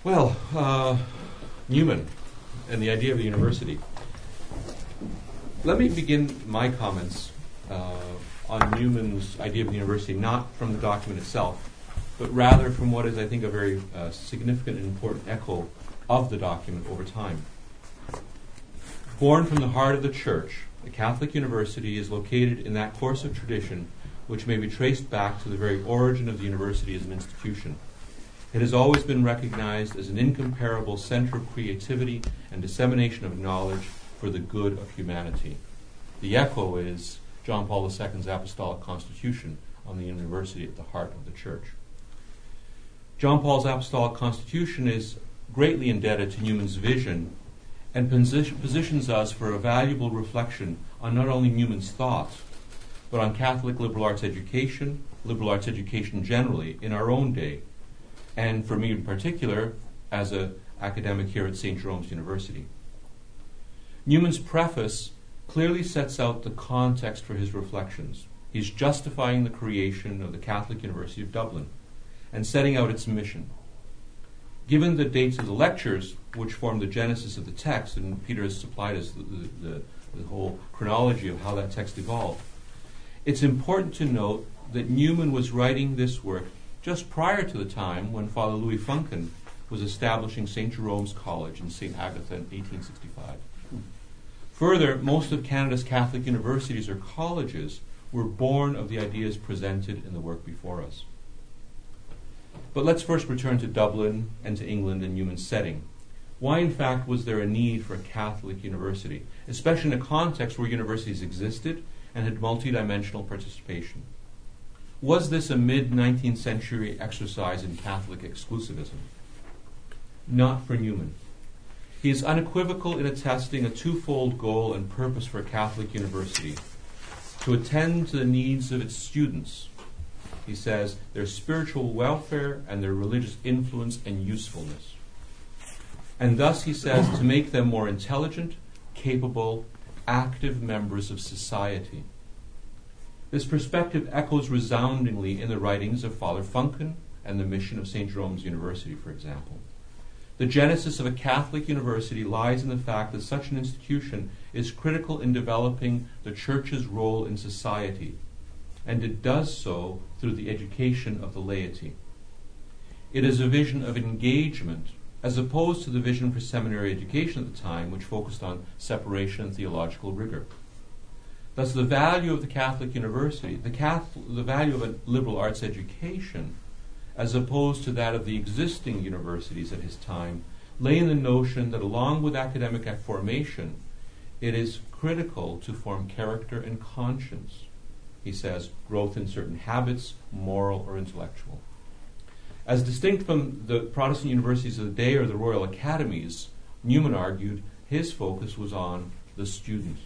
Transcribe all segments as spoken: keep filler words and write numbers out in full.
Well, uh, Newman and the idea of the university. Let me begin my comments uh, on Newman's idea of the university, not from the document itself, but rather from what is, I think, a very uh, significant and important echo of the document over time. Born from the heart of the Church, the Catholic University is located in that course of tradition which may be traced back to the very origin of the university as an institution. It has always been recognized as an incomparable center of creativity and dissemination of knowledge for the good of humanity. The echo is John Paul the Second's Apostolic Constitution on the university at the heart of the Church. John Paul's Apostolic Constitution is greatly indebted to Newman's vision and posi- positions us for a valuable reflection on not only Newman's thoughts, but on Catholic liberal arts education, liberal arts education generally, in our own day, and for me in particular, as an academic here at Saint Jerome's University. Newman's preface clearly sets out the context for his reflections. He's justifying the creation of the Catholic University of Dublin and setting out its mission. Given the dates of the lectures, which form the genesis of the text, and Peter has supplied us the, the, the whole chronology of how that text evolved, it's important to note that Newman was writing this work just prior to the time when Father Louis Funken was establishing Saint Jerome's College in Saint Agatha in eighteen sixty-five. Further, most of Canada's Catholic universities or colleges were born of the ideas presented in the work before us. But let's first return to Dublin and to England and Newman's setting. Why, in fact, was there a need for a Catholic university, especially in a context where universities existed and had multidimensional participation? Was this a mid-nineteenth century exercise in Catholic exclusivism? Not for Newman. He is unequivocal in attesting a twofold goal and purpose for a Catholic university: to attend to the needs of its students, he says, their spiritual welfare and their religious influence and usefulness. And thus, he says, to make them more intelligent, capable, active members of society. This perspective echoes resoundingly in the writings of Father Funken and the mission of Saint Jerome's University, for example. The genesis of a Catholic university lies in the fact that such an institution is critical in developing the Church's role in society, and it does so through the education of the laity. It is a vision of engagement, as opposed to the vision for seminary education at the time, which focused on separation and theological rigor. Thus, the value of the Catholic university, the, Catholic, the value of a liberal arts education, as opposed to that of the existing universities at his time, lay in the notion that along with academic formation, it is critical to form character and conscience. He says, growth in certain habits, moral or intellectual. As distinct from the Protestant universities of the day or the Royal Academies, Newman argued his focus was on the student.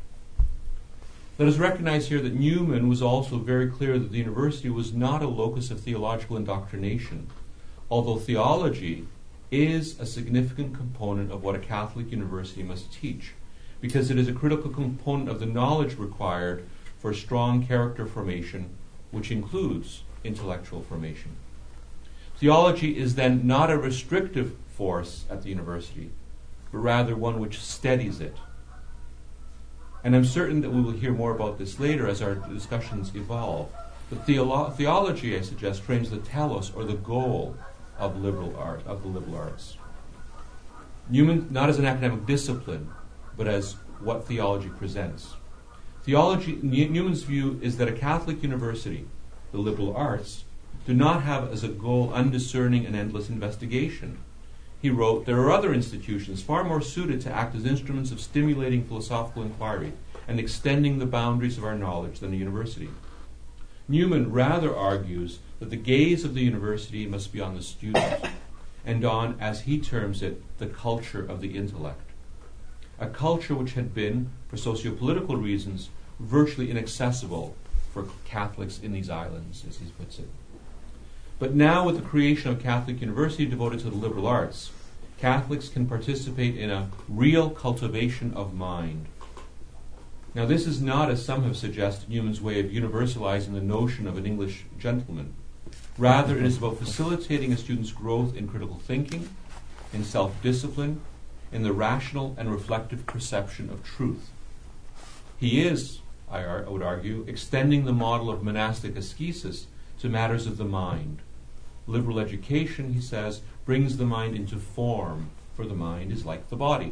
Let us recognize here that Newman was also very clear that the university was not a locus of theological indoctrination, although theology is a significant component of what a Catholic university must teach, because it is a critical component of the knowledge required for strong character formation, which includes intellectual formation. Theology is then not a restrictive force at the university, but rather one which steadies it. And I'm certain that we will hear more about this later as our discussions evolve. But theolo- theology, I suggest, frames the telos, or the goal, of liberal art, of the liberal arts. Newman, not as an academic discipline, but as what theology presents. Theology, Newman's view is that a Catholic university, the liberal arts, do not have as a goal undiscerning and endless investigation. He wrote, there are other institutions far more suited to act as instruments of stimulating philosophical inquiry and extending the boundaries of our knowledge than a university. Newman rather argues that the gaze of the university must be on the student and on, as he terms it, the culture of the intellect. A culture which had been, for socio-political reasons, virtually inaccessible for Catholics in these islands, as he puts it. But now, with the creation of a Catholic university devoted to the liberal arts, Catholics can participate in a real cultivation of mind. Now, this is not, as some have suggested, Newman's way of universalizing the notion of an English gentleman. Rather, it is about facilitating a student's growth in critical thinking, in self-discipline, in the rational and reflective perception of truth. He is, I, ar- I would argue, extending the model of monastic ascesis to matters of the mind. Liberal education, he says, brings the mind into form, for the mind is like the body.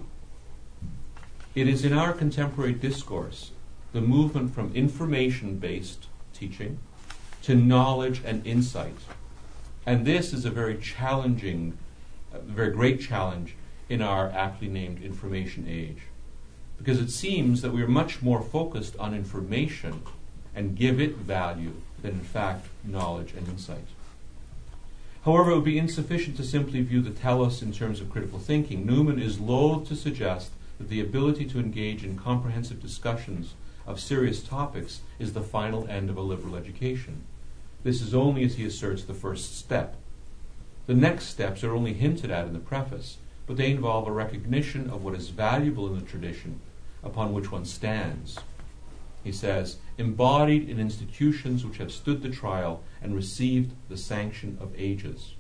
It is in our contemporary discourse the movement from information-based teaching to knowledge and insight. And this is a very challenging, a very great challenge in our aptly named information age. Because it seems that we are much more focused on information and give it value than, in fact, knowledge and insight. However, it would be insufficient to simply view the telos in terms of critical thinking. Newman is loath to suggest that the ability to engage in comprehensive discussions of serious topics is the final end of a liberal education. This is only, as he asserts, the first step. The next steps are only hinted at in the preface, but they involve a recognition of what is valuable in the tradition upon which one stands. He says, embodied in institutions which have stood the trial and received the sanction of ages.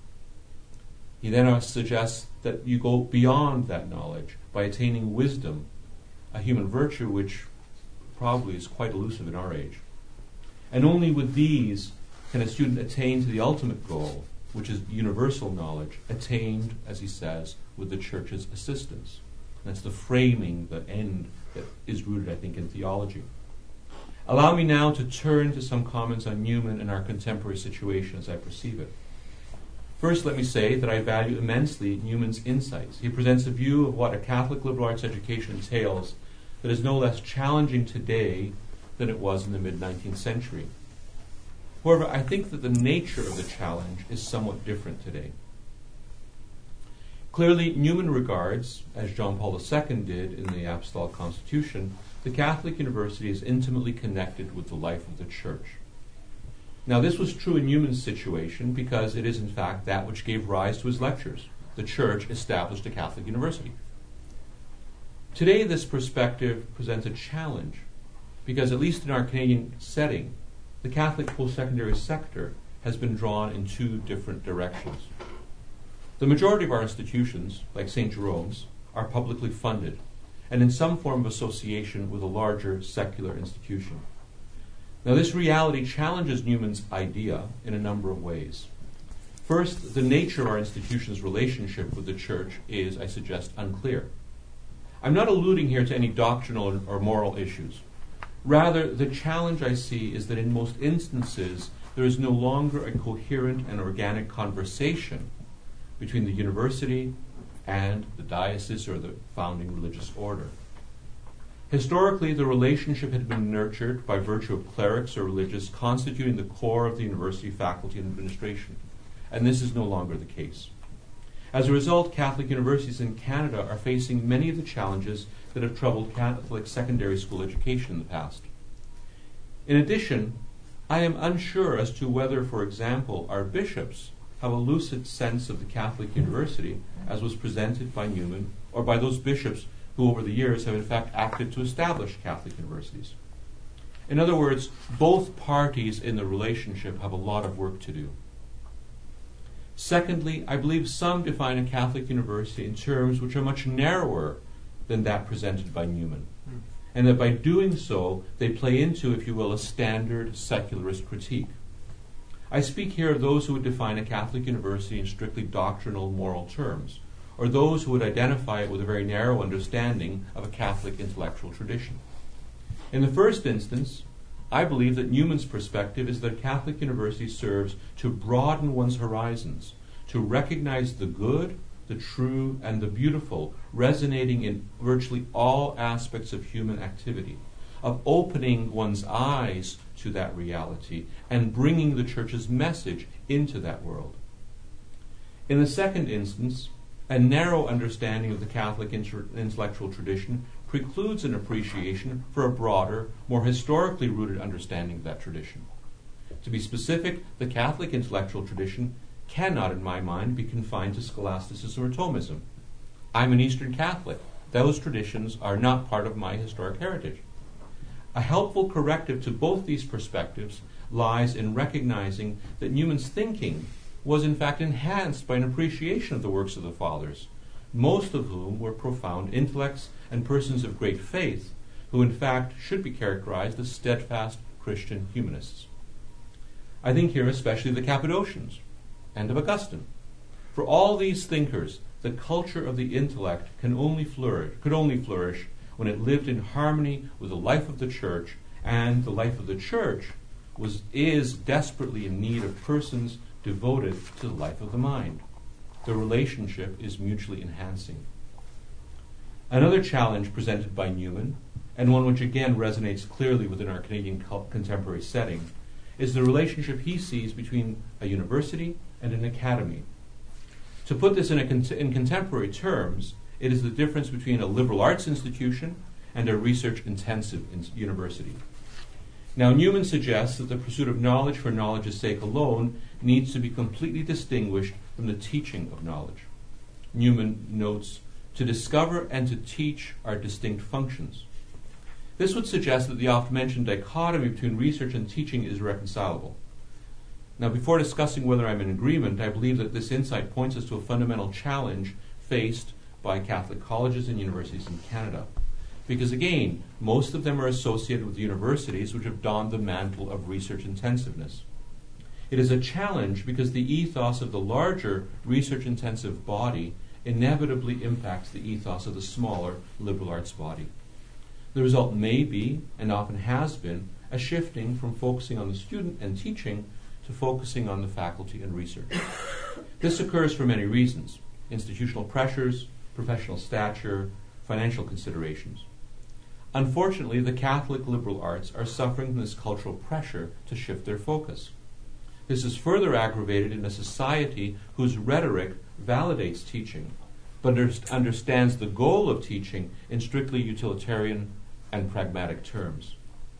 He then suggests that you go beyond that knowledge by attaining wisdom, a human virtue which probably is quite elusive in our age. And only with these can a student attain to the ultimate goal, which is universal knowledge, attained, as he says, with the Church's assistance. And that's the framing, the end that is rooted, I think, in theology. Allow me now to turn to some comments on Newman and our contemporary situation as I perceive it. First, let me say that I value immensely Newman's insights. He presents a view of what a Catholic liberal arts education entails that is no less challenging today than it was in the mid-nineteenth century. However, I think that the nature of the challenge is somewhat different today. Clearly, Newman regards, as John Paul the Second did in the Apostolic Constitution, the Catholic University as intimately connected with the life of the Church. Now, this was true in Newman's situation because it is, in fact, that which gave rise to his lectures. The Church established a Catholic university. Today, this perspective presents a challenge because, at least in our Canadian setting, the Catholic post-secondary sector has been drawn in two different directions. The majority of our institutions, like Saint Jerome's, are publicly funded and in some form of association with a larger secular institution. Now, this reality challenges Newman's idea in a number of ways. First, the nature of our institution's relationship with the Church is, I suggest, unclear. I'm not alluding here to any doctrinal or moral issues. Rather, the challenge I see is that in most instances, there is no longer a coherent and organic conversation between the university and the diocese or the founding religious order. Historically, the relationship had been nurtured by virtue of clerics or religious constituting the core of the university faculty and administration, and this is no longer the case. As a result, Catholic universities in Canada are facing many of the challenges that have troubled Catholic secondary school education in the past. In addition, I am unsure as to whether, for example, our bishops have a lucid sense of the Catholic university as was presented by Newman or by those bishops who over the years have in fact acted to establish Catholic universities. In other words, both parties in the relationship have a lot of work to do. Secondly, I believe some define a Catholic university in terms which are much narrower than that presented by Newman, and that by doing so, they play into, if you will, a standard secularist critique. I speak here of those who would define a Catholic university in strictly doctrinal, moral terms, or those who would identify it with a very narrow understanding of a Catholic intellectual tradition. In the first instance, I believe that Newman's perspective is that a Catholic university serves to broaden one's horizons, to recognize the good, the true, and the beautiful resonating in virtually all aspects of human activity, of opening one's eyes to that reality and bringing the Church's message into that world. In the second instance, a narrow understanding of the Catholic inter- intellectual tradition precludes an appreciation for a broader, more historically rooted understanding of that tradition. To be specific, the Catholic intellectual tradition cannot, in my mind, be confined to scholasticism or Thomism. I'm an Eastern Catholic. Those traditions are not part of my historic heritage. A helpful corrective to both these perspectives lies in recognizing that Newman's thinking was in fact enhanced by an appreciation of the works of the Fathers, most of whom were profound intellects and persons of great faith, who in fact should be characterized as steadfast Christian humanists. I think here especially of the Cappadocians and of Augustine. For all these thinkers, the culture of the intellect can only flourish, could only flourish when it lived in harmony with the life of the Church, and the life of the Church was is desperately in need of persons devoted to the life of the mind. The relationship is mutually enhancing. Another challenge presented by Newman, and one which again resonates clearly within our Canadian co- contemporary setting, is the relationship he sees between a university and an academy. To put this in, a con- in contemporary terms, it is the difference between a liberal arts institution and a research-intensive in- university. Now, Newman suggests that the pursuit of knowledge for knowledge's sake alone needs to be completely distinguished from the teaching of knowledge. Newman notes, to discover and to teach are distinct functions. This would suggest that the oft-mentioned dichotomy between research and teaching is irreconcilable. Now, before discussing whether I'm in agreement, I believe that this insight points us to a fundamental challenge faced by Catholic colleges and universities in Canada. Because again, most of them are associated with universities which have donned the mantle of research intensiveness. It is a challenge because the ethos of the larger research-intensive body inevitably impacts the ethos of the smaller liberal arts body. The result may be, and often has been, a shifting from focusing on the student and teaching to focusing on the faculty and research. This occurs for many reasons: institutional pressures, professional stature, financial considerations. Unfortunately, the Catholic liberal arts are suffering from this cultural pressure to shift their focus. This is further aggravated in a society whose rhetoric validates teaching, but understands the goal of teaching in strictly utilitarian and pragmatic terms.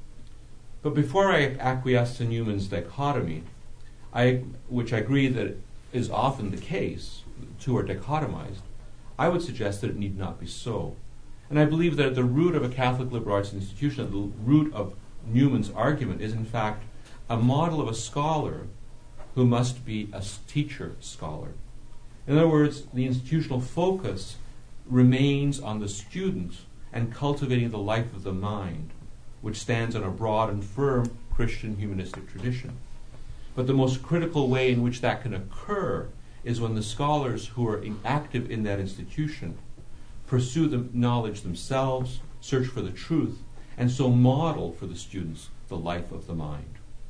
But before I acquiesce to Newman's dichotomy, I, which I agree that is often the case, the two are dichotomized, I would suggest that it need not be so. And I believe that at the root of a Catholic liberal arts institution, at the root of Newman's argument, is in fact a model of a scholar who must be a teacher scholar. In other words, the institutional focus remains on the student and cultivating the life of the mind, which stands on a broad and firm Christian humanistic tradition. But the most critical way in which that can occur is when the scholars who are in active in that institution pursue the knowledge themselves, search for the truth, and so model for the students the life of the mind.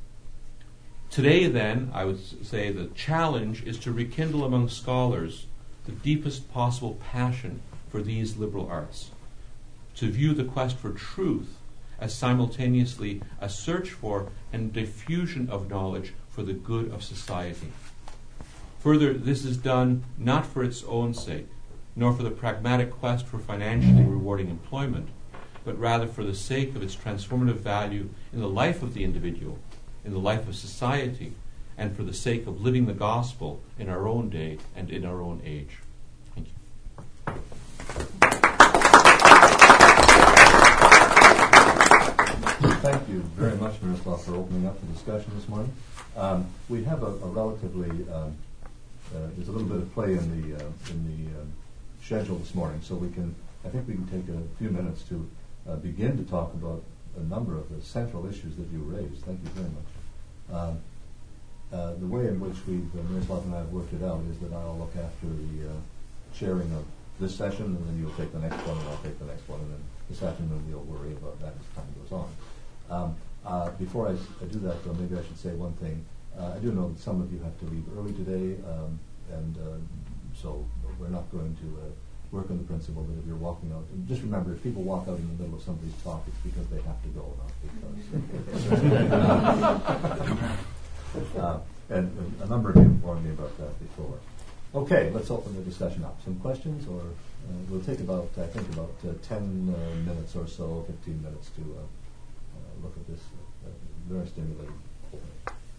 Today, then, I would say the challenge is to rekindle among scholars the deepest possible passion for these liberal arts, to view the quest for truth as simultaneously a search for and diffusion of knowledge for the good of society. Further, this is done not for its own sake, nor for the pragmatic quest for financially rewarding employment, but rather for the sake of its transformative value in the life of the individual, in the life of society, and for the sake of living the gospel in our own day and in our own age. Thank you. Thank you very much, Miroslav, for opening up the discussion this morning. Um, we have a, a relatively, um, uh, there's a little bit of play in the uh, in the uh, schedule this morning, so we can, I think we can take a few minutes to uh, begin to talk about a number of the central issues that you raised. Thank you very much. Um, uh, the way in which we've, uh, Miroslav and I have worked it out is that I'll look after the uh, chairing of this session, and then you'll take the next one, and I'll take the next one, and then this afternoon you'll worry about that as time goes on. Um, uh, before I, I do that, though, maybe I should say one thing. Uh, I do know that some of you have to leave early today, um, and uh, so we're not going to uh, work on the principle that if you're walking out, and just remember, if people walk out in the middle of somebody's talk, it's because they have to go, not because. uh, and, and a number of you informed me about that before. Okay, let's open the discussion up. Some questions, or uh, we'll take about, I think, about uh, ten uh, minutes or so, fifteen minutes to uh, uh, look at this uh, very stimulating opening.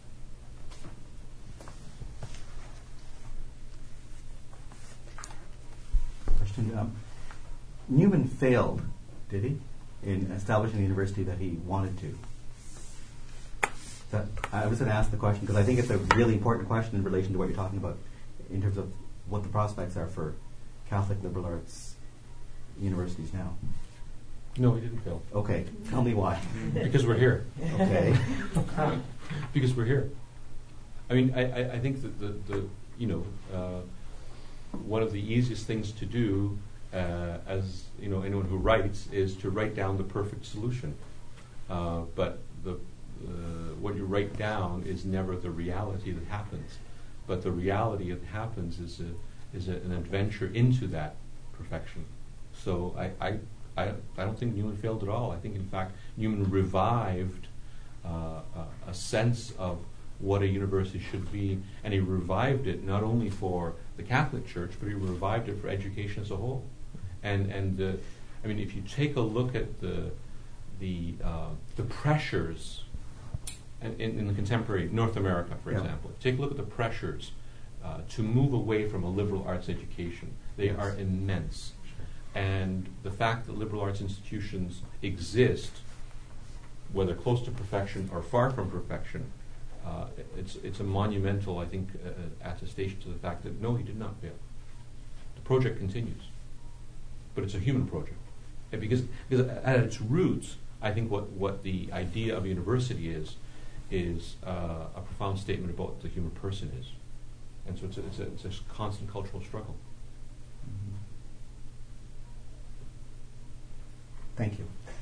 Question. Um, Newman failed, did he, in establishing the university that he wanted to? So I was going to ask the question because I think it's a really important question in relation to what you're talking about in terms of what the prospects are for Catholic liberal arts universities now. No, we didn't fail. Okay, tell me why. Because we're here. Okay. Because we're here. I mean, I, I, I think that the, the you know, uh, one of the easiest things to do uh, as, you know, anyone who writes is to write down the perfect solution. Uh, but the uh, what you write down is never the reality that happens. But the reality that happens is a, is a, an adventure into that perfection. So I, I I, I don't think Newman failed at all. I think, in fact, Newman revived uh, a, a sense of what a university should be, and he revived it not only for the Catholic Church, but he revived it for education as a whole. And and the, I mean, if you take a look at the the uh, the pressures, and in, in the contemporary North America, for yeah. example, take a look at the pressures uh, to move away from a liberal arts education. They yes. are immense. And the fact that liberal arts institutions exist, whether close to perfection or far from perfection, uh, it's it's a monumental, I think, uh, attestation to the fact that no, he did not fail. The project continues, but it's a human project, and because because at its roots, I think what, what the idea of a university is is uh, a profound statement about what the human person is, and so it's a, it's a, it's a constant cultural struggle. Thank you.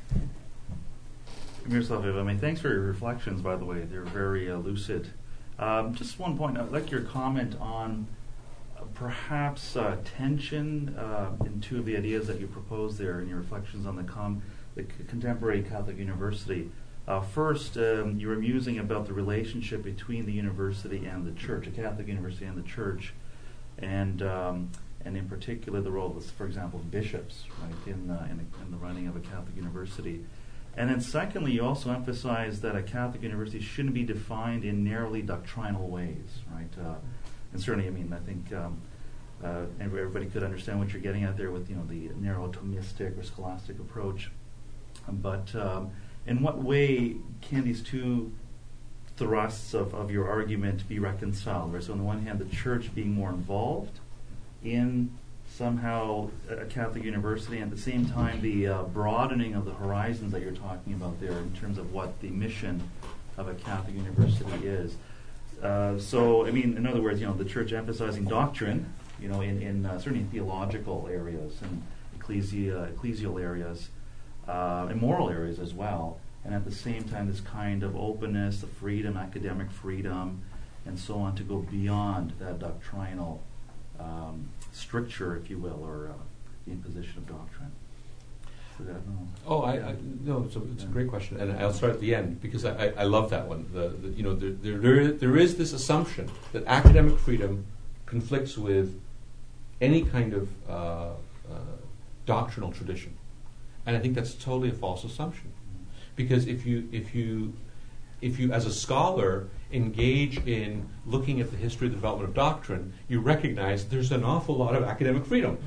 Miroslav, I mean, thanks for your reflections, by the way. They're very uh, lucid. Um, just one point. I'd like your comment on uh, perhaps uh, tension uh, in two of the ideas that you proposed there in your reflections on the, com- the c- contemporary Catholic university. Uh, first, um, you were musing about the relationship between the university and the church, a Catholic university and the church, and um, and in particular the role of, for example, bishops, right, in, uh, in, a, in the running of a Catholic university. And then secondly, you also emphasize that a Catholic university shouldn't be defined in narrowly doctrinal ways, right? Uh, and certainly, I mean, I think um, uh, everybody could understand what you're getting at there with, you know, the narrow Thomistic or scholastic approach. But um, in what way can these two thrusts of, of your argument be reconciled? Right? So on the one hand, the church being more involved in somehow a Catholic university, and at the same time the uh, broadening of the horizons that you're talking about there in terms of what the mission of a Catholic university is. Uh, so, I mean, in other words, you know, the church emphasizing doctrine, you know, in, in uh, certainly in theological areas and ecclesia, ecclesial areas, uh, and moral areas as well, and at the same time this kind of openness, the freedom, academic freedom, and so on, to go beyond that doctrinal Um, stricture, if you will, or uh, the imposition of doctrine. So that, no. Oh, I, I no, it's a, it's a great question, and I'll start at the end because I, I, I love that one. The, the you know there, there there there is this assumption that academic freedom conflicts with any kind of uh, uh, doctrinal tradition, and I think that's totally a false assumption, because if you if you if you as a scholar engage in looking at the history of the development of doctrine, you recognize there's an awful lot of academic freedom.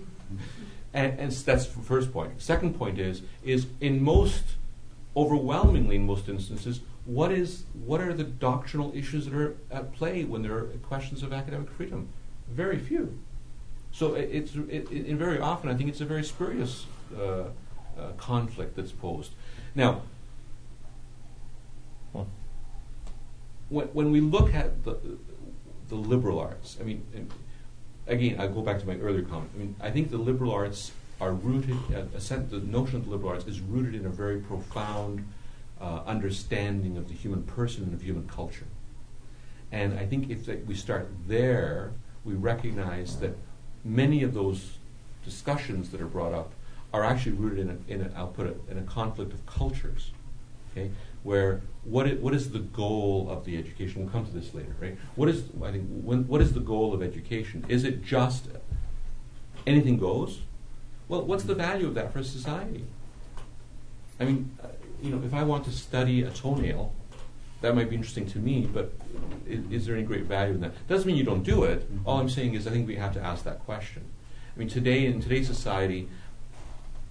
and, and that's the first point. Second point is, is in most, overwhelmingly in most instances, what is what are the doctrinal issues that are at play when there are questions of academic freedom? Very few. So it, it's it, it, very often, I think it's a very spurious uh, uh, conflict that's posed. Now, When, when we look at the the liberal arts, I mean, again, I go back to my earlier comment. I mean, I think the liberal arts are rooted. Uh, a sense, the notion of the liberal arts is rooted in a very profound uh, understanding of the human person and of human culture. And I think if we start there, we recognize that many of those discussions that are brought up are actually rooted in a, in a I'll put it in a conflict of cultures. Okay. Where what is, what is the goal of the education? We'll come to this later, right? What is I think when, what is the goal of education? Is it just anything goes? Well, what's the value of that for society? I mean, uh, you know, if I want to study a toenail, that might be interesting to me, but is, is there any great value in that? Doesn't mean you don't do it. Mm-hmm. All I'm saying is I think we have to ask that question. I mean, today in today's society,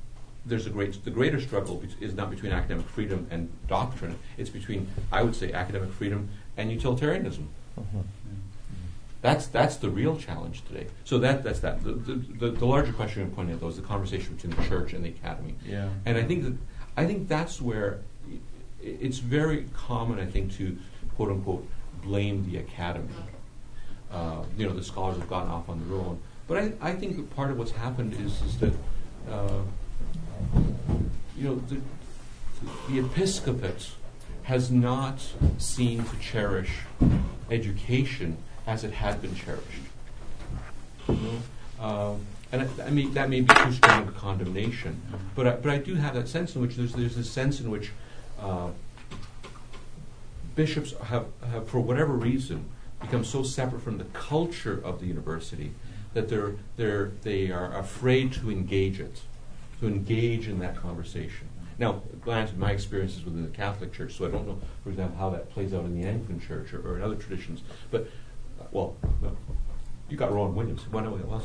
there's a great, the greater struggle bet- is not between academic freedom and doctrine. It's between, I would say, academic freedom and utilitarianism. Mhm. That's that's the real challenge today. So that that's that. The, the, the, the larger question I'm pointing at, though, is the conversation between the church and the academy. Yeah. And I think that I think that's where i- it's very common, I think, to quote unquote blame the academy. Uh, you know, the scholars have gotten off on their own. But I, I think that part of what's happened is is that uh, you know the the episcopate has not seemed to cherish education as it had been cherished. You know? Um, and I, I mean, that may be too strong a condemnation, but I, but I do have that sense in which there's there's this sense in which uh, bishops have, have, for whatever reason, become so separate from the culture of the university that they're they're they are afraid to engage it, to engage in that conversation. Now, granted, my experience is within the Catholic Church, so I don't know, for example, how that plays out in the Anglican Church or, or in other traditions. But, uh, well, well, you got Rowan Williams. Why not what else?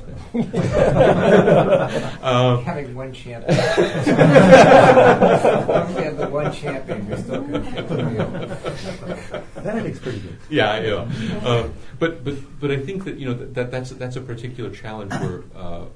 uh, Having one champion. Once we have the one champion, we're still going to take the wheel. Benedict's pretty good. yeah, yeah. Uh, but but but I think that you know that, that that's that's a particular challenge where. Uh,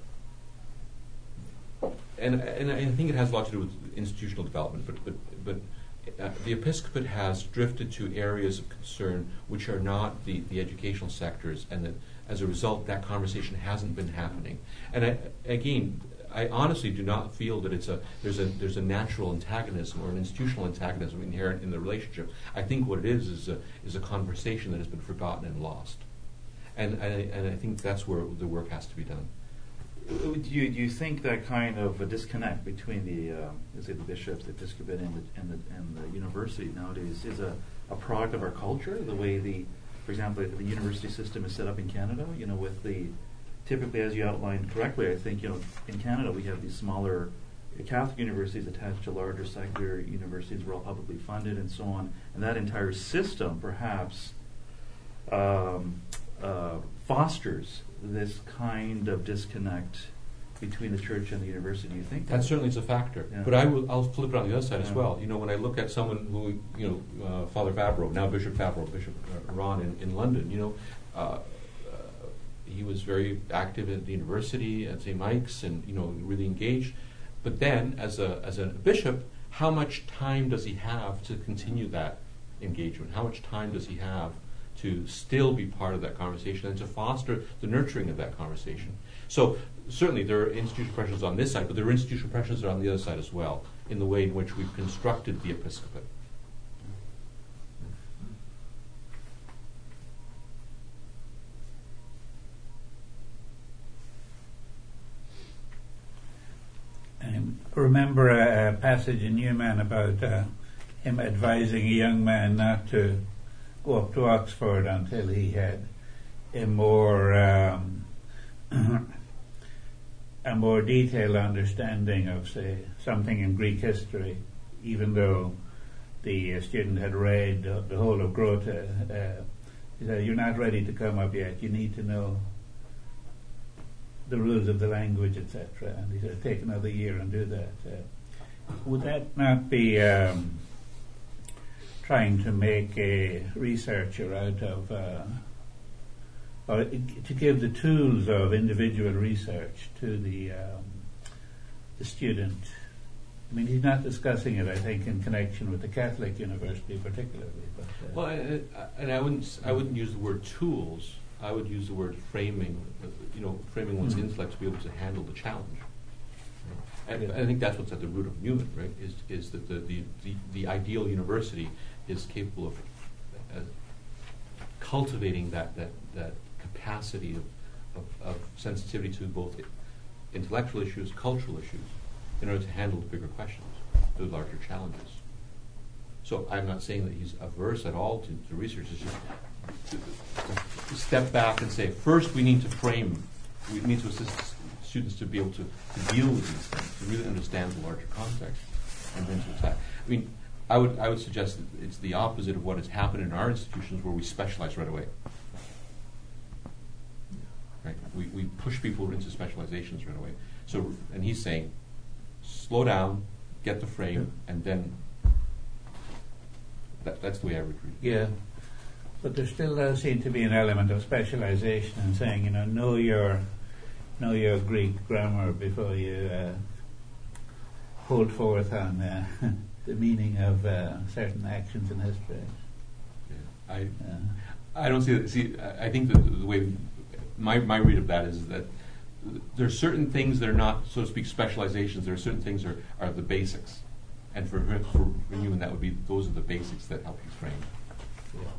And, and I think it has a lot to do with institutional development, but but but uh, the episcopate has drifted to areas of concern which are not the, the educational sectors, and that as a result, that conversation hasn't been happening. And I, again, I honestly do not feel that it's a there's a there's a natural antagonism or an institutional antagonism inherent in the relationship. I think what it is is a is a conversation that has been forgotten and lost, and and I, and I think that's where the work has to be done. Do you, do you think that kind of a disconnect between the, uh, let's say, the bishops, the episcopate, and the, and the, and the university nowadays is a, a product of our culture? The way the, for example, the university system is set up in Canada, you know, with the, typically, as you outlined correctly, I think, you know, in Canada we have these smaller Catholic universities attached to larger secular universities, we're all publicly funded and so on, and that entire system perhaps um, uh, fosters this kind of disconnect between the church and the university. Do you think That certainly is a factor, Yeah. but I will, I'll flip it on the other side as Yeah. well. You know, when I look at someone who, you know, uh, Father Fabro, now Bishop Fabro, Bishop uh, Ron in, in London, you know, uh, uh, he was very active at the university at Saint Mike's, and you know, really engaged. But then, as a as a bishop, how much time does he have to continue that engagement? How much time does he have to still be part of that conversation and to foster the nurturing of that conversation? So certainly there are institutional pressures on this side, but there are institutional pressures on the other side as well, in the way in which we've constructed the episcopate. I remember a, a passage in Newman about uh, him advising a young man not to go up to Oxford until he had a more um, a more detailed understanding of, say, something in Greek history, even though the uh, student had read uh, the whole of Grote. Uh, he said, "You're not ready to come up yet. You need to know the rules of the language, et cetera" And he said, "Take another year and do that." Uh, would that not be um, trying to make a researcher out of, uh, or to give the tools of individual research to the um, the student? I mean, he's not discussing it, I think, in connection with the Catholic University particularly. But, uh, Well, and, and I wouldn't s- I wouldn't use the word tools. I would use the word framing. You know, framing one's Mm. intellect to be able to handle the challenge. And Yeah. I think that's what's at the root of Newman, right? Is is that the the, the, the ideal university is capable of uh, cultivating that, that, that capacity of, of, of sensitivity to both intellectual issues, cultural issues, in order to handle the bigger questions, the larger challenges. So I'm not saying that he's averse at all to, to research. It's just to, to step back and say, first we need to frame, we need to assist students to be able to, to deal with these things, to really understand the larger context, and then to attack. I mean, I would I would suggest that it's the opposite of what has happened in our institutions, where we specialize right away. Right? We we push people into specializations right away. So, and he's saying, slow down, get the frame, and then that, that's the way I would read it. Yeah. But there still does seem to be an element of specialization in saying, you know, know your know your Greek grammar before you uh, hold forth on uh, the meaning of uh, certain actions in history. Yeah. I Uh, I don't see that. See, I I think that the way my my read of that is that there are certain things that are not, so to speak, specializations. There are certain things that are, are the basics, and for her, for Newman, that would be those are the basics that help you frame. yeah.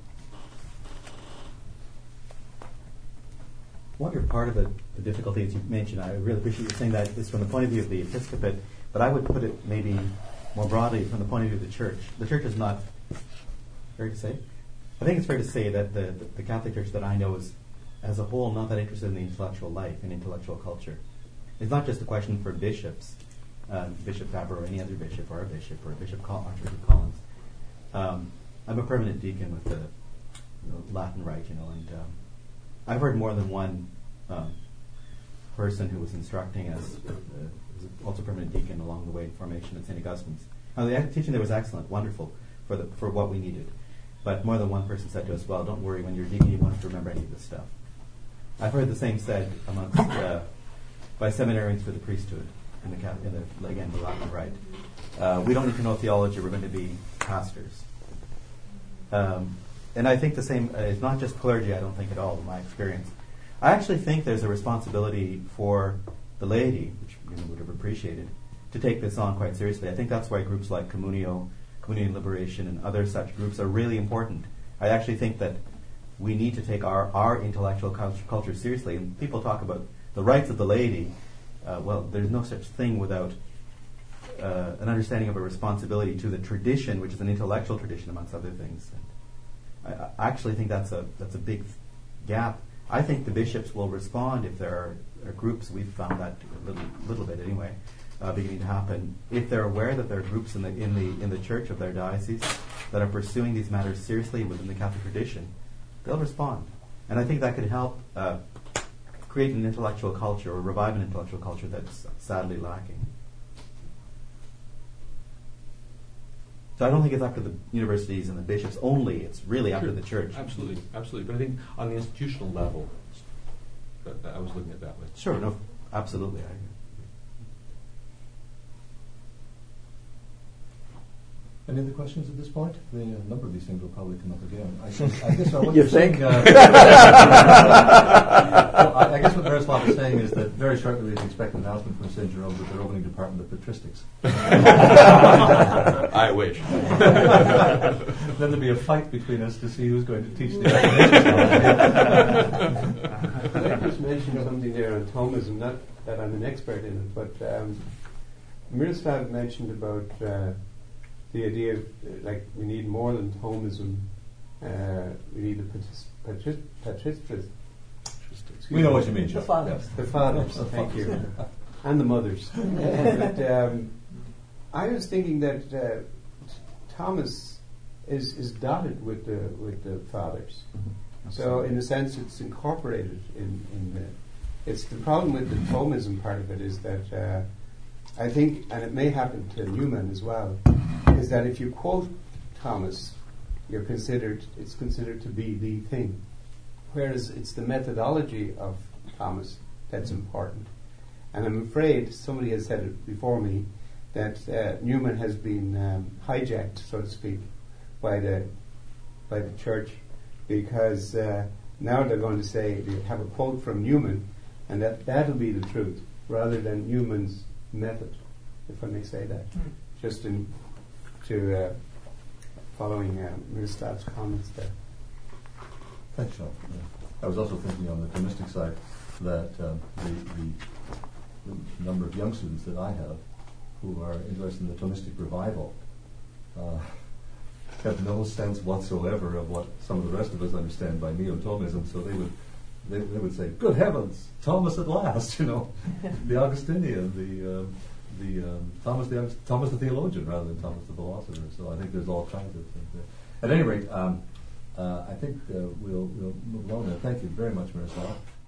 I wonder if part of the, the difficulties you mentioned, I really appreciate you saying that, is from the point of view of the episcopate, but I would put it maybe more broadly from the point of view of the church. The church is not, fair to say? I think it's fair to say that the, the, the Catholic Church that I know is, as a whole, not that interested in the intellectual life and intellectual culture. It's not just a question for bishops, um, Bishop Faber or any other bishop, or a bishop, or Bishop Col- Archbishop Collins. Um, I'm a permanent deacon with the you know, Latin Rite, you know, and um, I've heard more than one um, person who was instructing us, uh, was also permanent deacon along the way in formation at Saint Augustine's. Now, the teaching there was excellent, wonderful for the for what we needed. But more than one person said to us, "Well, don't worry. When you're deacon, you won't have to remember any of this stuff." I've heard the same said amongst uh, by seminarians for the priesthood in the in the again the Latin Rite. Uh, we don't need to know theology. We're going to be pastors. Um, And I think the same, uh, it's not just clergy, I don't think at all, in my experience. I actually think there's a responsibility for the laity, which you know, would have appreciated, to take this on quite seriously. I think that's why groups like Communio, Community Liberation, and other such groups are really important. I actually think that we need to take our, our intellectual culture, culture seriously. And people talk about the rights of the laity. Uh, well, there's no such thing without uh, an understanding of a responsibility to the tradition, which is an intellectual tradition, amongst other things. And I actually think that's a that's a big gap. I think the bishops will respond if there are, are groups. We've found that a little little bit anyway, uh, beginning to happen. If they're aware that there are groups in the in the in the church of their diocese that are pursuing these matters seriously within the Catholic tradition, they'll respond. And I think that could help uh, create an intellectual culture or revive an intellectual culture that's sadly lacking. So I don't think it's up to the universities and the bishops only. It's really up Sure. to the church. Absolutely, absolutely. But I think on the institutional level, that, that I was looking at it that way. Sure, no, absolutely. I, Any other questions at this point? The, a number of these things will probably come up again. I, I guess uh, what You you're think? saying, uh, well, I, I guess what Miroslav is saying is that very shortly we can expect an announcement from Saint Jerome that they're opening a department of patristics. I wish. Then there'd be a fight between us to see who's going to teach the I just mentioned something there on Thomism, not that I'm an expert in it, but um, Miroslav mentioned about uh, the idea of, uh, like, we need more than Thomism. Uh, we need the patris- patris- patristics. We know what you mean, Joe. The fathers. The fathers, thank you. And the mothers. But um, I was thinking that uh, t- Thomas is, is dotted with the with the fathers. Mm-hmm. So in a sense, it's incorporated in, in the. It's the problem with the Thomism part of it is that uh, I think, and it may happen to Newman as well, is that if you quote Thomas, you're considered it's considered to be the thing, whereas it's the methodology of Thomas that's important. And I'm afraid somebody has said it before me that uh, Newman has been um, hijacked, so to speak, by the by the church, because uh, now they're going to say they have a quote from Newman, and that that'll be the truth, rather than Newman's method, if I may say that. Mm. Just in to uh, following uh, Miroslav's comments there. Thanks, Sean. Yeah. I was also thinking on the Thomistic side that um, the, the, the number of young students that I have who are interested in the Thomistic revival uh, have no sense whatsoever of what some of the rest of us understand by Neo-Thomism, so they would they, they would say, "Good heavens, Thomas at last!" You know, the Augustinian, the uh, the um, Thomas the August- Thomas the theologian, rather than Thomas the philosopher. So I think there's all kinds of things there. At any rate, um, uh, I think uh, we'll we'll move along there. Thank you very much, Miroslav.